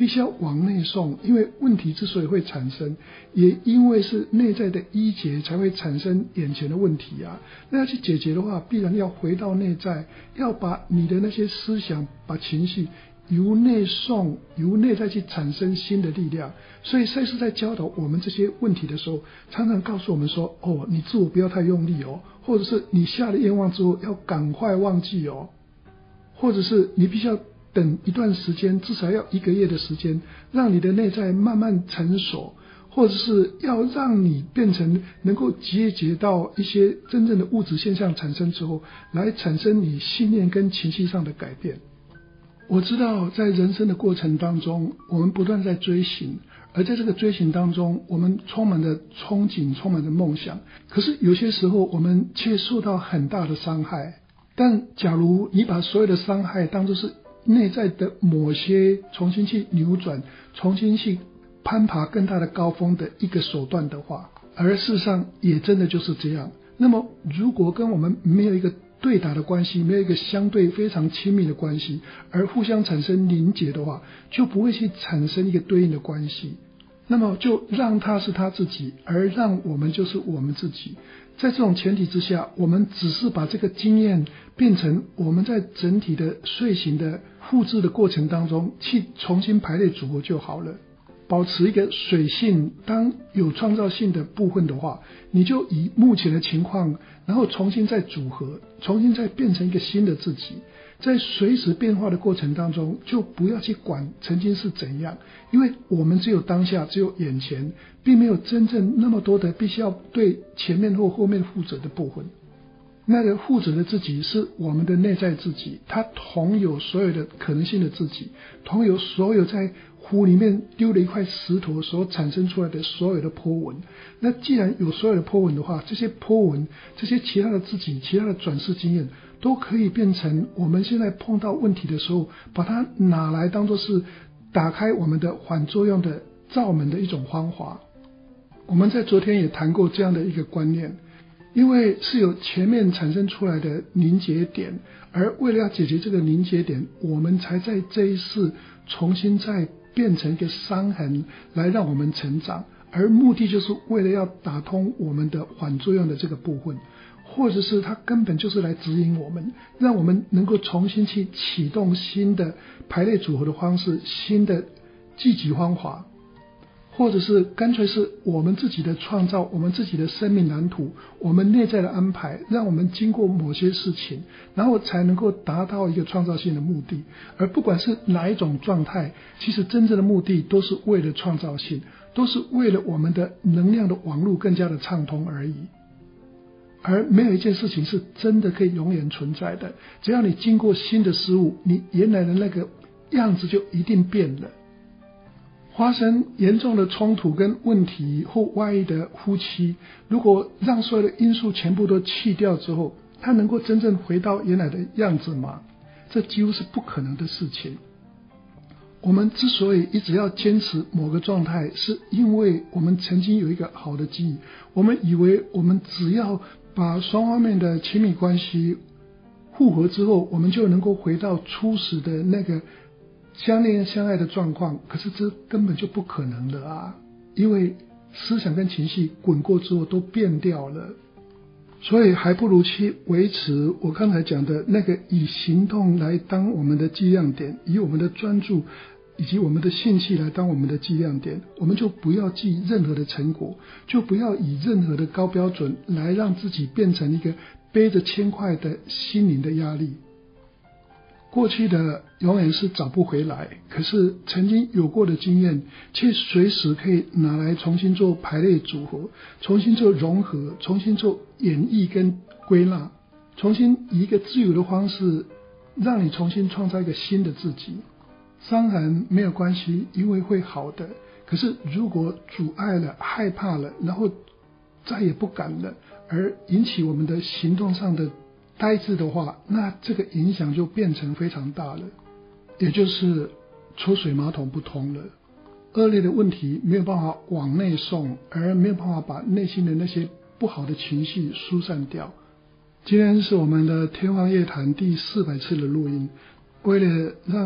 必须要往内送，因为问题之所以会产生，也因为是内在的一结才会产生眼前的问题啊。那要去解决的话，必然要回到内在，要把你的那些思想、把情绪由内送，由内在去产生新的力量。所以赛斯在教导我们这些问题的时候，常常告诉我们说，哦，你自我不要太用力哦，或者是你下了愿望之后要赶快忘记哦，或者是你必须要等一段时间，至少要一个月的时间，让你的内在慢慢成熟，或者是要让你变成能够结节到一些真正的物质现象产生之后，来产生你信念跟情绪上的改变。我知道在人生的过程当中，我们不断在追寻，而在这个追寻当中，我们充满了憧憬，充满了梦想，可是有些时候我们却受到很大的伤害。但假如你把所有的伤害当作是内在的某些重新去扭转，重新去攀爬更大的高峰的一个手段的话，而事实上也真的就是这样。那么如果跟我们没有一个对打的关系，没有一个相对非常亲密的关系，而互相产生凝结的话，就不会去产生一个对应的关系。那么就让他是他自己，而让我们就是我们自己。在这种前提之下，我们只是把这个经验变成我们在整体的睡醒的复制的过程当中去重新排列组合就好了。保持一个水性，当有创造性的部分的话，你就以目前的情况，然后重新再组合，重新再变成一个新的自己。在随时变化的过程当中，就不要去管曾经是怎样，因为我们只有当下，只有眼前，并没有真正那么多的必须要对前面或后面负责的部分。那个负责的自己是我们的内在自己，它同有所有的可能性的自己，同有所有在湖里面丢了一块石头所产生出来的所有的波纹。那既然有所有的波纹的话，这些波纹，这些其他的自己，其他的转世经验，都可以变成我们现在碰到问题的时候，把它拿来当作是打开我们的反作用的罩门的一种方法。我们在昨天也谈过这样的一个观念，因为是有前面产生出来的凝结点，而为了要解决这个凝结点，我们才在这一世重新再变成一个伤痕来让我们成长，而目的就是为了要打通我们的反作用的这个部分，或者是它根本就是来指引我们，让我们能够重新去启动新的排列组合的方式，新的积极方法，或者是干脆是我们自己的创造，我们自己的生命蓝图，我们内在的安排，让我们经过某些事情，然后才能够达到一个创造性的目的。而不管是哪一种状态，其实真正的目的都是为了创造性，都是为了我们的能量的网络更加的畅通而已。而没有一件事情是真的可以永远存在的，只要你经过新的事物，你原来的那个样子就一定变了。发生严重的冲突跟问题或外遇的夫妻，如果让所有的因素全部都去掉之后，他能够真正回到原来的样子吗？这几乎是不可能的事情。我们之所以一直要坚持某个状态，是因为我们曾经有一个好的记忆，我们以为我们只要把双方面的亲密关系复合之后，我们就能够回到初始的那个相恋相爱的状况，可是这根本就不可能了啊！因为思想跟情绪滚过之后都变掉了，所以还不如去维持我刚才讲的那个以行动来当我们的计量点，以我们的专注以及我们的兴趣来当我们的计量点，我们就不要记任何的成果，就不要以任何的高标准来让自己变成一个背着千块的心灵的压力。过去的永远是找不回来，可是曾经有过的经验却随时可以拿来重新做排列组合，重新做融合，重新做演绎跟归纳，重新以一个自由的方式让你重新创造一个新的自己。伤痕没有关系，因为会好的，可是如果阻碍了，害怕了，然后再也不敢了，而引起我们的行动上的呆滞的话，那这个影响就变成非常大了，也就是抽水马桶不通了。恶劣的问题没有办法往内送，而没有办法把内心的那些不好的情绪疏散掉。今天是我们的天方夜谭第四百次的录音，为了让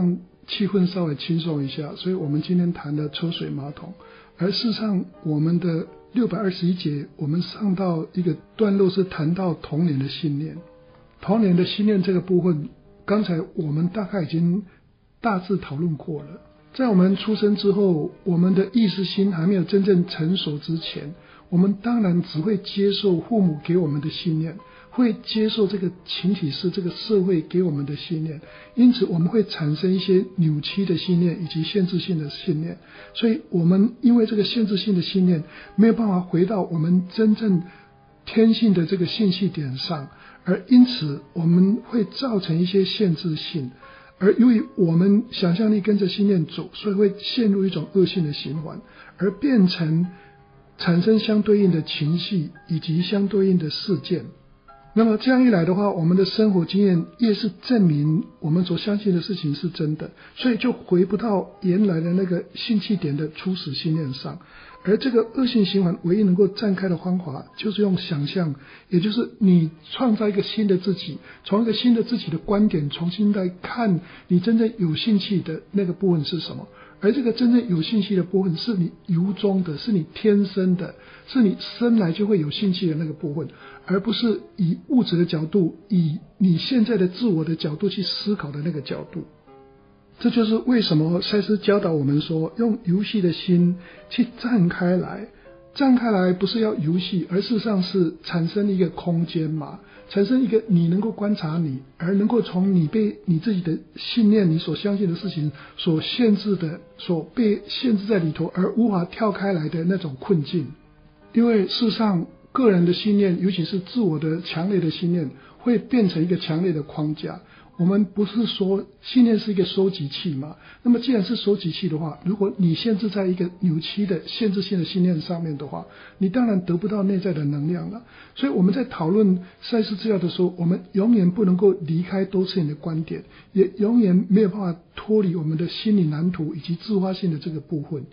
气氛稍微轻松一下，所以我们今天谈的抽水马桶。而事实上我们的六百二十一节我们上到一个段落是谈到童年的信念。童年的信念这个部分，刚才我们大概已经大致讨论过了。在我们出生之后，我们的意识心还没有真正成熟之前，我们当然只会接受父母给我们的信念，会接受这个群体是这个社会给我们的信念，因此我们会产生一些扭曲的信念以及限制性的信念。所以我们因为这个限制性的信念没有办法回到我们真正天性的这个信息点上，而因此我们会造成一些限制性，而由于我们想象力跟着信念走，所以会陷入一种恶性的循环，而变成产生相对应的情绪以及相对应的事件。那么这样一来的话，我们的生活经验越是证明我们所相信的事情是真的，所以就回不到原来的那个信息点的初始信念上。而这个恶性循环唯一能够展开的方法，就是用想象，也就是你创造一个新的自己，从一个新的自己的观点重新来看你真正有兴趣的那个部分是什么。而这个真正有兴趣的部分是你由衷的，是你天生的，是你生来就会有兴趣的那个部分，而不是以物质的角度，以你现在的自我的角度去思考的那个角度。这就是为什么赛斯教导我们说，用游戏的心去站开来。站开来不是要游戏，而事实上是产生一个空间嘛，产生一个你能够观察你，而能够从你被你自己的信念，你所相信的事情所限制的，所被限制在里头而无法跳开来的那种困境。因为事实上个人的信念，尤其是自我的强烈的信念，会变成一个强烈的框架。我们不是说信念是一个收集器吗？那么既然是收集器的话，如果你限制在一个扭曲的限制性的信念上面的话，你当然得不到内在的能量了。所以我们在讨论赛斯资料的时候，我们永远不能够离开多次元的观点，也永远没有办法脱离我们的心理蓝图以及自发性的这个部分。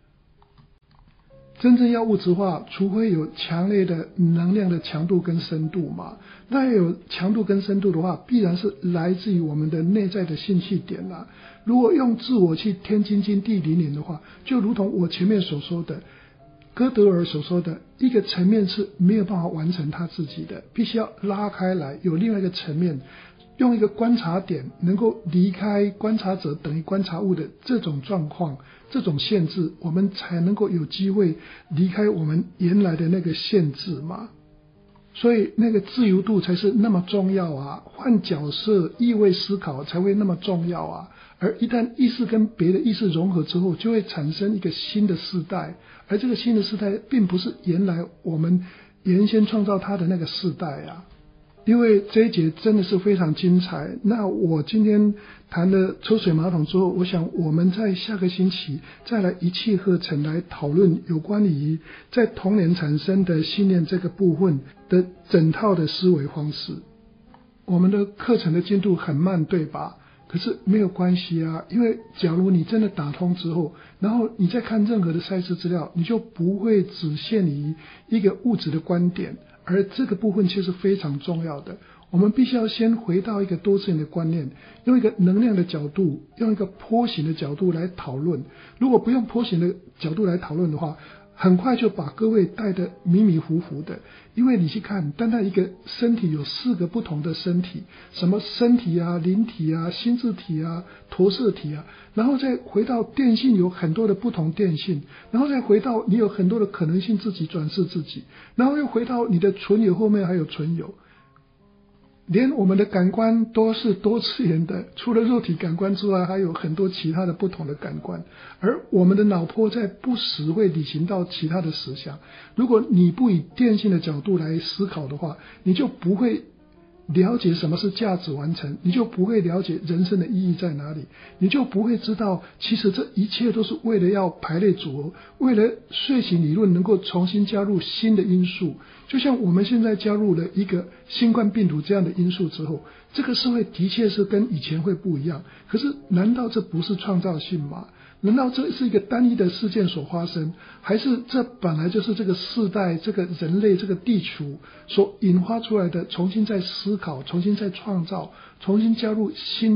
真正要物质化，除非有强烈的能量的强度跟深度嘛。那有强度跟深度的话，必然是来自于我们的内在的兴趣点啦。如果用自我去天经经地理理的话，就如同我前面所说的，哥德尔所说的，一个层面是没有办法完成他自己的，必须要拉开来，有另外一个层面，用一个观察点能够离开观察者等于观察物的这种状况，这种限制，我们才能够有机会离开我们原来的那个限制嘛。所以那个自由度才是那么重要啊，换角色意味思考才会那么重要啊。而一旦意识跟别的意识融合之后，就会产生一个新的世代，而这个新的世代并不是原来我们原先创造它的那个世代啊。因为这一节真的是非常精彩，那我今天谈了抽水马桶之后，我想我们在下个星期再来一气呵成来讨论有关于在童年产生的信念这个部分的整套的思维方式。我们的课程的进度很慢，对吧？可是没有关系啊，因为假如你真的打通之后，然后你再看任何的赛事资料，你就不会只限于一个物质的观点，而这个部分其实非常重要的。我们必须要先回到一个多次元的观念，用一个能量的角度，用一个波形的角度来讨论。如果不用波形的角度来讨论的话，很快就把各位带得迷迷糊糊的。因为你去看，单单一个身体有四个不同的身体，什么身体啊、灵体啊、心智体啊、投射体啊，然后再回到电性有很多的不同电性，然后再回到你有很多的可能性自己转世自己，然后又回到你的存有后面还有存有。连我们的感官都是多次元的，除了肉体感官之外，还有很多其他的不同的感官，而我们的脑波在不时会旅行到其他的实相。如果你不以电性的角度来思考的话，你就不会了解什么是价值完成，你就不会了解人生的意义在哪里，你就不会知道其实这一切都是为了要排列组合，为了睡醒理论能够重新加入新的因素。就像我们现在加入了一个新冠病毒这样的因素之后，这个社会的确是跟以前会不一样，可是难道这不是创造性吗？难道这是一个单一的事件所发生，还是这本来就是这个世代、这个人类、这个地球所引发出来的重新再思考、重新再创造、重新加入新的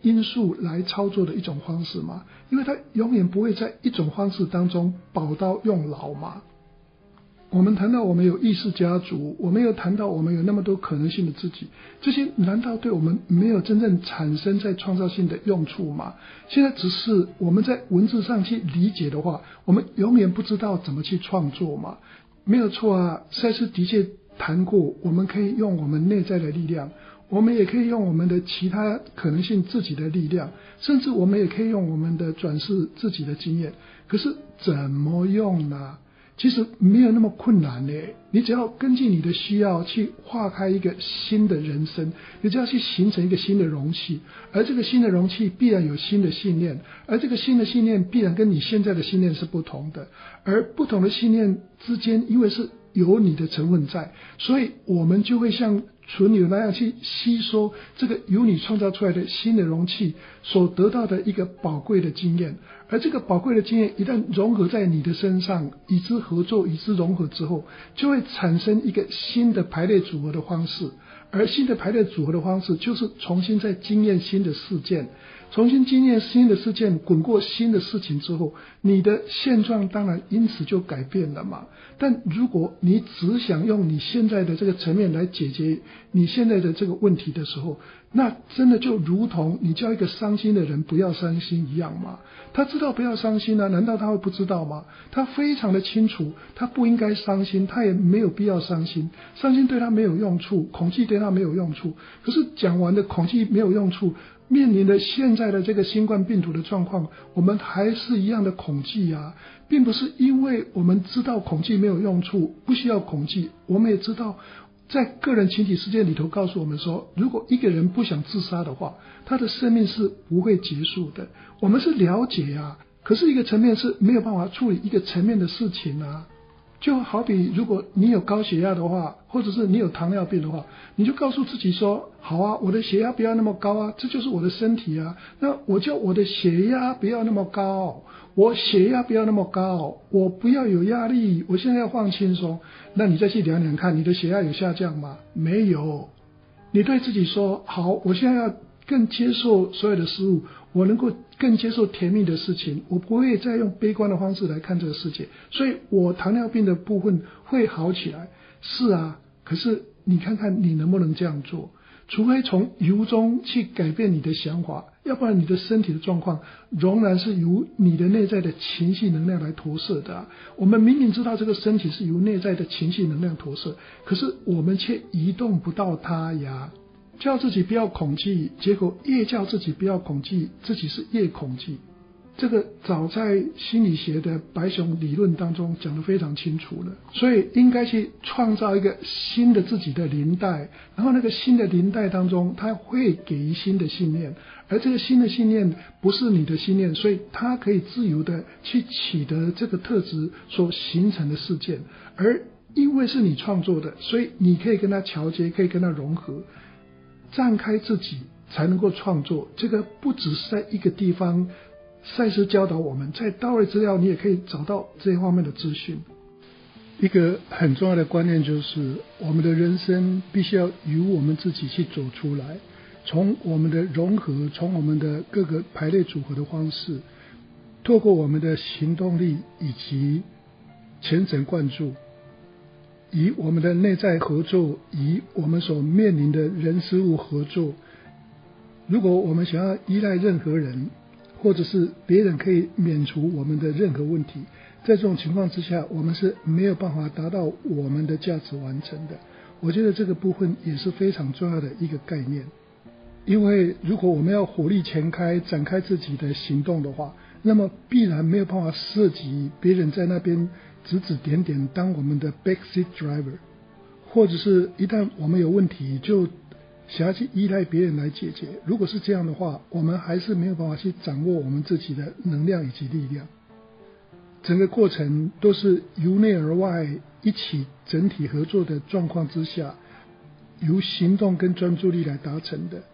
因素来操作的一种方式嘛，因为它永远不会在一种方式当中宝刀用老嘛。我们谈到我们有意识家族，我们又谈到我们有那么多可能性的自己，这些难道对我们没有真正产生在创造性的用处吗？现在只是我们在文字上去理解的话，我们永远不知道怎么去创作嘛。没有错啊，赛斯的确谈过，我们可以用我们内在的力量，我们也可以用我们的其他可能性自己的力量，甚至我们也可以用我们的转世自己的经验。可是怎么用呢？其实没有那么困难呢，你只要根据你的需要去化开一个新的人生，你只要去形成一个新的容器，而这个新的容器必然有新的信念，而这个新的信念必然跟你现在的信念是不同的，而不同的信念之间因为是有你的成分在，所以我们就会像纯油那样去吸收这个由你创造出来的新的容器所得到的一个宝贵的经验，而这个宝贵的经验一旦融合在你的身上，与之合作，与之融合之后，就会产生一个新的排列组合的方式，而新的排列组合的方式就是重新再经验新的事件，重新经验新的事件，滚过新的事情之后，你的现状当然因此就改变了嘛。但如果你只想用你现在的这个层面来解决你现在的这个问题的时候，那真的就如同你叫一个伤心的人不要伤心一样嘛。他知道不要伤心啊，难道他会不知道吗？他非常的清楚，他不应该伤心，他也没有必要伤心，伤心对他没有用处，恐惧对他没有用处。可是讲完的恐惧没有用处，面临的现在的这个新冠病毒的状况，我们还是一样的恐惧啊，并不是因为我们知道恐惧没有用处，不需要恐惧，我们也知道在个人群体世界里头告诉我们说，如果一个人不想自杀的话，他的生命是不会结束的。我们是了解啊，可是一个层面是没有办法处理一个层面的事情啊。就好比如果你有高血压的话，或者是你有糖尿病的话，你就告诉自己说，好啊，我的血压不要那么高啊，这就是我的身体啊，那我叫我的血压不要那么高，我血压不要那么高，我不要有压力，我现在要放轻松。那你再去量量看，你的血压有下降吗？没有。你对自己说，好，我现在要更接受所有的事物，我能够更接受甜蜜的事情，我不会再用悲观的方式来看这个世界，所以我糖尿病的部分会好起来。是啊，可是你看看你能不能这样做？除非从由衷去改变你的想法，要不然你的身体的状况仍然是由你的内在的情绪能量来投射的啊。我们明明知道这个身体是由内在的情绪能量投射，可是我们却移动不到它呀。叫自己不要恐惧，结果越叫自己不要恐惧，自己是越恐惧。这个早在心理学的白熊理论当中讲得非常清楚了，所以应该去创造一个新的自己的灵带，然后那个新的灵带当中，它会给予新的信念，而这个新的信念不是你的信念，所以它可以自由的去取得这个特质所形成的事件，而因为是你创作的，所以你可以跟它桥接，可以跟它融合，绽开自己才能够创作。这个不只是在一个地方，赛斯教导我们，在道瑞资料你也可以找到这方面的资讯。一个很重要的观念就是，我们的人生必须要由我们自己去走出来，从我们的融合，从我们的各个排列组合的方式，透过我们的行动力以及虔诚灌注，以我们的内在合作，以我们所面临的人事物合作。如果我们想要依赖任何人，或者是别人可以免除我们的任何问题，在这种情况之下，我们是没有办法达到我们的价值完成的。我觉得这个部分也是非常重要的一个概念，因为如果我们要火力全开，展开自己的行动的话，那么必然没有办法涉及别人在那边指指点点当我们的 backseat driver， 或者是一旦我们有问题就想要去依赖别人来解决。如果是这样的话，我们还是没有办法去掌握我们自己的能量以及力量。整个过程都是由内而外一起整体合作的状况之下，由行动跟专注力来达成的。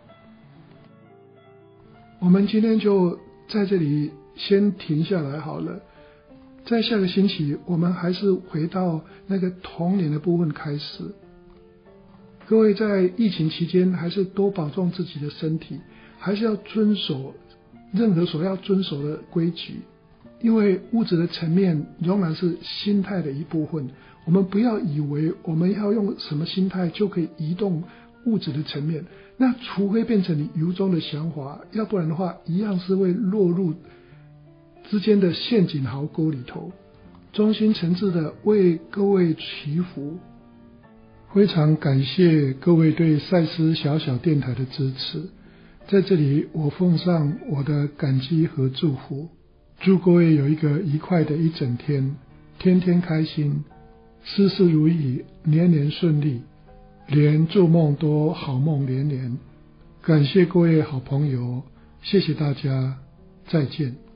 我们今天就在这里先停下来好了，在下个星期我们还是回到那个童年的部分开始。各位在疫情期间还是多保重自己的身体， 还是要遵守任何所要遵守的规矩，因为物质的层面仍然是心态的一部分。我们不要以为我们要用什么心态就可以移动物质的层面，那除非变成你由衷的想法，要不然的话一样是会落入之间的陷阱壕沟里头。衷心诚挚的为各位祈福，非常感谢各位对赛斯小小电台的支持，在这里我奉上我的感激和祝福，祝各位有一个愉快的一整天，天天开心，事事如意，年年顺利，连做梦都好梦连连。感谢各位好朋友，谢谢大家，再见。